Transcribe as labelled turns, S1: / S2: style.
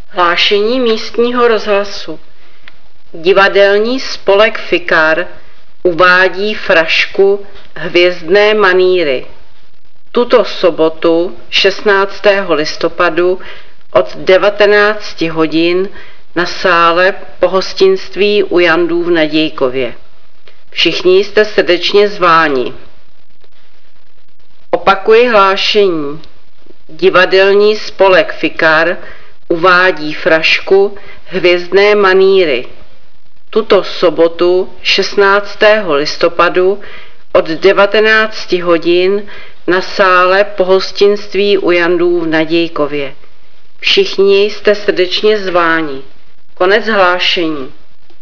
S1: Hlášení místního rozhlasu. Divadelní spolek Fikar uvádí frašku Hvězdné manýry. Tuto sobotu 16. listopadu od 19 hodin na sále pohostinství u Jandů v Nadějkově. Všichni jste srdečně zváni. Opakuji hlášení. Divadelní spolek Fikar uvádí frašku Hvězdné manýry. Tuto sobotu 16. listopadu od 19 hodin na sále pohostinství u Jandů v Nadějkově. Všichni jste srdečně zváni. Konec hlášení.